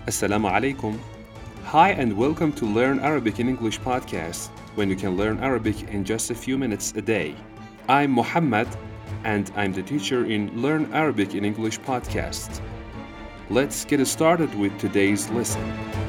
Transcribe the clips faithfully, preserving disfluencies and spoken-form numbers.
Assalamu alaikum. Hi and welcome to Learn Arabic in English podcast, when you can learn Arabic in just a few minutes a day. I'm Muhammad and I'm the teacher in Learn Arabic in English podcast. Let's get started with today's lesson.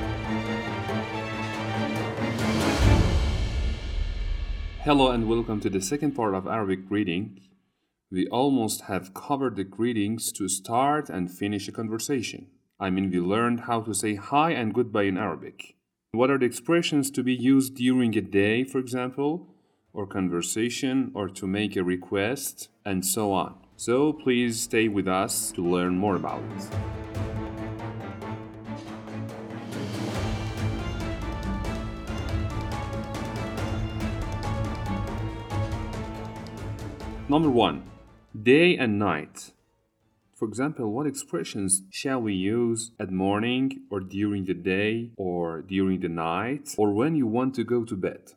Hello and welcome to the second part of Arabic greeting. We almost have covered the greetings to start and finish a conversation. I mean, we learned how to say hi and goodbye in Arabic. What are the expressions to be used during a day, for example, or conversation, or to make a request, and so on. So please stay with us to learn more about it. Number one, day and night. For example, what expressions shall we use at morning or during the day or during the night or when you want to go to bed?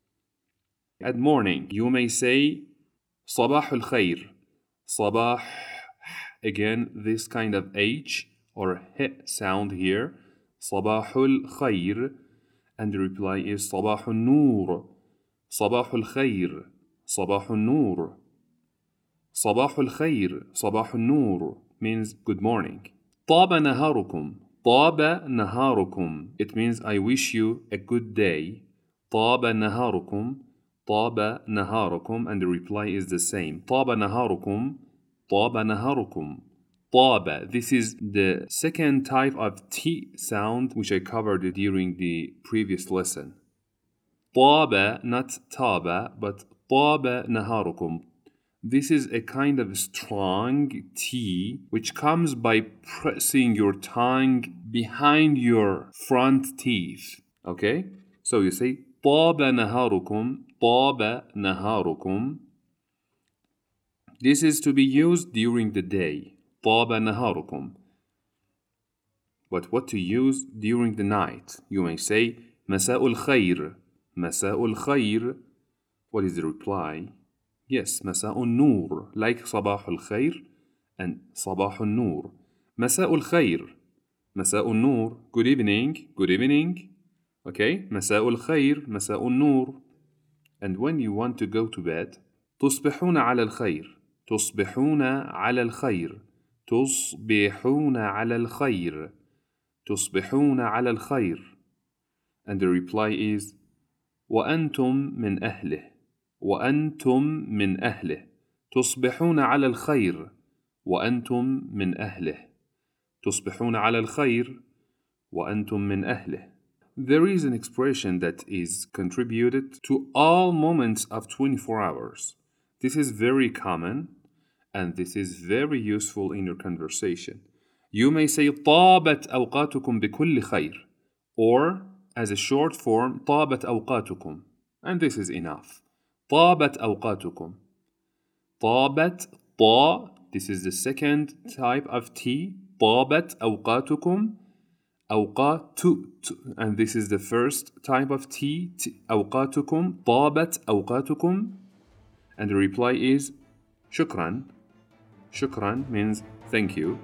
At morning, you may say صباح الخير. صباح, again, this kind of H or H sound here. صباح الخير. And the reply is صباح النور. صباح الخير. صباح النور. صباح الخير, صباح النور means good morning. طاب نهاركم. طاب نهاركم. It means I wish you a good day. طاب نهاركم. طاب نهاركم. And the reply is the same. طاب نهاركم. طاب نهاركم. طاب. This is the second type of T sound which I covered during the previous lesson. طاب, not طاب, but طاب نهاركم. This is a kind of strong T which comes by pressing your tongue behind your front teeth. Okay? So you say طاب نهاركم. طاب نهاركم. This is to be used during the day. طاب نهاركم. But what to use during the night? You may say مساء الخير. مساء الخير. What is the reply? Yes, مساء النور, like صباح الخير and صباح النور. مساء الخير. مساء النور. Good evening. Good evening. Okay? مساء الخير. مساء النور. And when you want to go to bed, تصبحون على الخير. تصبحون على الخير. تصبحون على الخير. تصبحون على الخير. And the reply is وأنتم من أهله. وأنتم من أهله. تصبحون على الخير. وأنتم من أهله. تصبحون على الخير. وأنتم من أهله. There is an expression that is contributed to all moments of twenty-four hours. This is very common and this is very useful in your conversation. You may say طابت أوقاتكم بكل خير, or as a short form طابت أوقاتكم, and this is enough. طابت أوقاتكم. طابت, طا, this is the second type of T. طابت أوقاتكم. أوقات, and this is the first type of T. T أوقاتكم. طابت أوقاتكم. And the reply is شكرا. شكرا means thank you.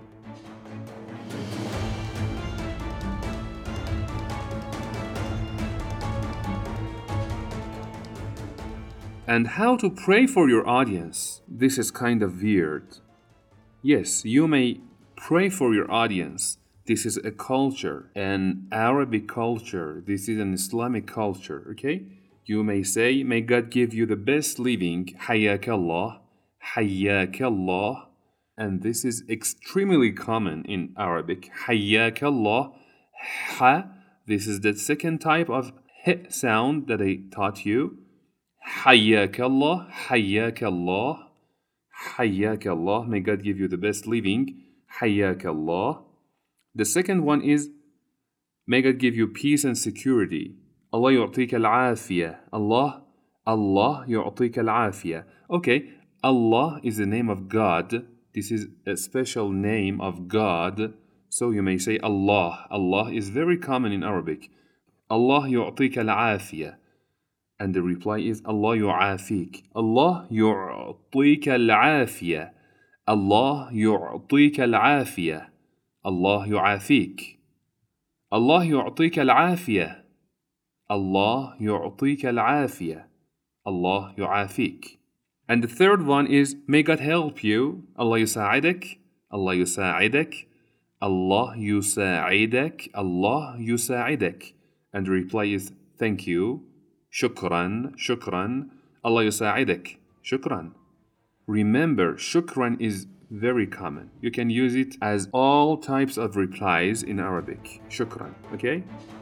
And how to pray for your audience. This is kind of weird. Yes, you may pray for your audience. This is a culture, an Arabic culture. This is an Islamic culture, okay? You may say, may God give you the best living. حياك الله. حياك الله. And this is extremely common in Arabic. حياك الله. Ha. This is the second type of H sound that I taught you. حياك الله. حياك الله. حياك الله. May God give you the best living. حياك الله. The second one is may God give you peace and security. Allah يعطيك العافية. Allah, Allah يعطيك العافية. Okay, Allah is the name of God. This is a special name of God. So you may say Allah. Allah is very common in Arabic. Allah يعطيك العافية. And the reply is Allah يعافيك. Allah يعطيك العافية. Allah يعطيك العافية. Allah يعافيك. Allah يعطيك العافية. Allah يعطيك العافية. Allah يعافيك. And the third one is may God help you. Allah يساعدك. Allah يساعدك. Allah يساعدك. Allah يساعدك. And the reply is thank you. شكرا. شكرا. Allah يساعدك. شكرا. Remember, shukran is very common. You can use it as all types of replies in Arabic. Shukran, okay?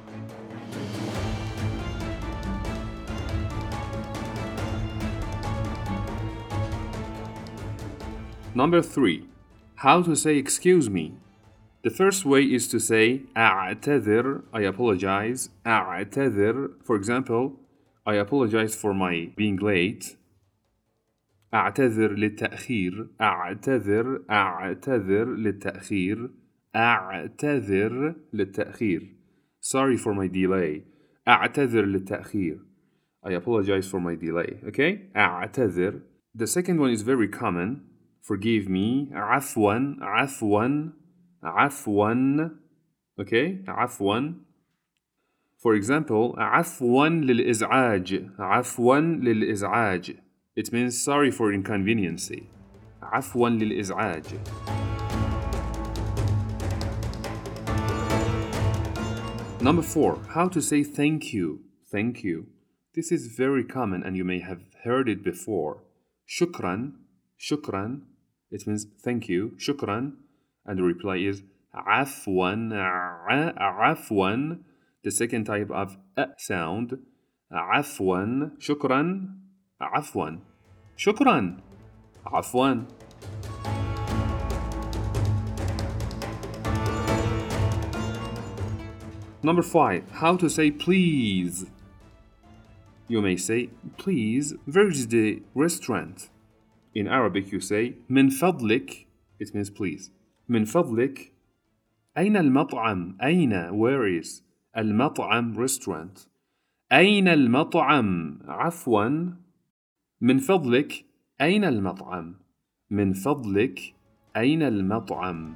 Number three, how to say excuse me. The first way is to say أعتذر, I apologize. أعتذر, for example, I apologize for my being late. أعتذر للتأخير. أعتذر أعتذر للتأخير. أعتذر للتأخير. Sorry for my delay. أعتذر للتأخير. I apologize for my delay. Okay? أعتذر. The second one is very common. Forgive me. عفوا عفوا عفوا. Okay? عفوا. For example, عفوا للإزعاج. عفوا للإزعاج. It means sorry for inconveniency. عفوا للإزعاج. Number four, how to say thank you. Thank you. This is very common and you may have heard it before. شكرا. شكرا. It means thank you. شكرا. And the reply is عفوا. عفوا. The second type of a sound. عفوا. شكرا. عفوا. شكرا. عفوا. Number five, how to say please. You may say please, where is the restaurant? In Arabic you say من فضلك. It means please. من فضلك. أين المطعم? أين, where is? المطعم, restaurant. أين المطعم? عفوا. من فضلك أين المطعم؟ من فضلك أين المطعم؟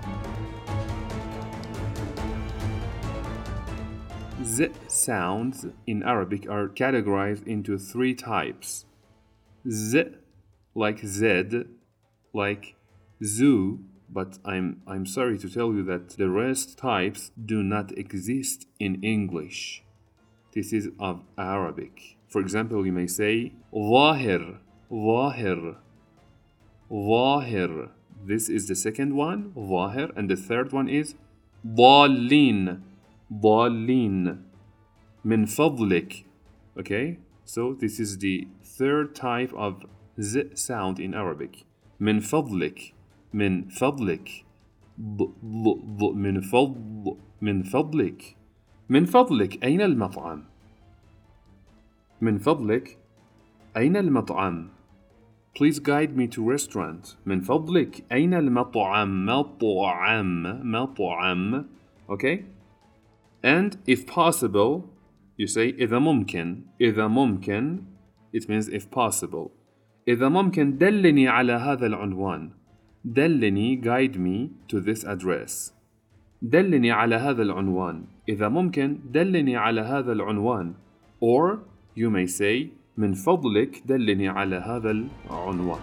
Z sounds in Arabic are categorized into three types. Z like Z, like zoo, but I'm I'm sorry to tell you that the rest types do not exist in English. This is of Arabic. For example, you may say ظاهر, ظاهر, ظاهر. This is the second one, ظاهر, and the third one is ضالين, ضالين. من فضلك. Okay, so this is the third type of Z sound in Arabic. من فضلك, من فضلك, ض, ض, ض, من فضل, من فضلك. من فضلك أين المطعم؟ من فضلك أين المطعم؟ Please guide me to restaurant. من فضلك أين المطعم؟ مطعم, مطعم. Okay? And if possible, you say إذا ممكن. إذا ممكن, it means if possible. إذا ممكن دلني على هذا العنوان. دلني, guide me to this address. دلني على هذا العنوان. إذا ممكن دلني على هذا العنوان. Or you may say من فضلك دلني على هذا العنوان.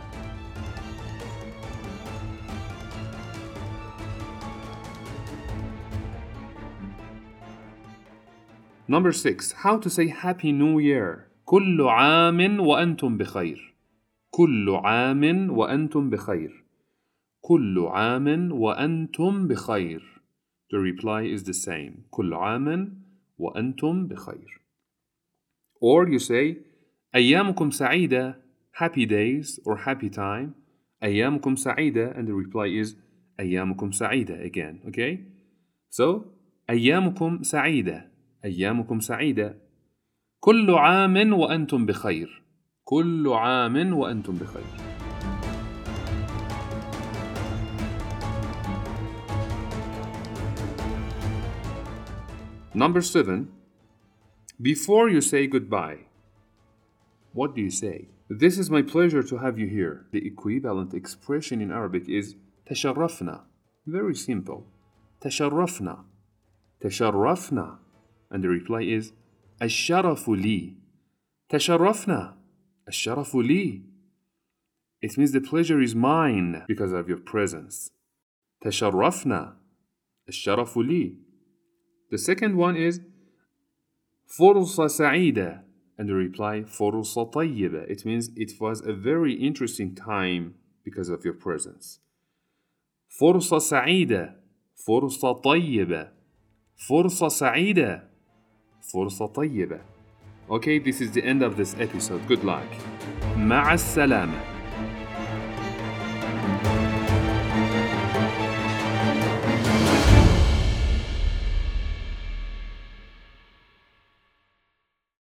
Number six, how to say Happy New Year. كل عام وأنتم بخير. كل عام وأنتم بخير. كل عام وأنتم بخير. The reply is the same. كل عام وأنتم بخير. Or you say أيامكم سعيدة. Happy days or happy time. أيامكم سعيدة, and the reply is أيامكم سعيدة again. Okay? So أيامكم سعيدة. أيامكم سعيدة. كل عام وأنتم بخير. كل عام وأنتم بخير. Number seven. Before you say goodbye, what do you say? This is my pleasure to have you here. The equivalent expression in Arabic is تشرفنا. Very simple. تشرفنا. تشرفنا. And the reply is الشرف لي. تشرفنا. الشرف لي. It means the pleasure is mine because of your presence. تشرفنا. الشرف لي. The second one is فرصة سعيدة. And the reply فرصة طيبة. It means it was a very interesting time because of your presence. فرصة سعيدة. فرصة طيبة. فرصة سعيدة. فرصة طيبة. Okay, this is the end of this episode. Good luck. مع السلامة.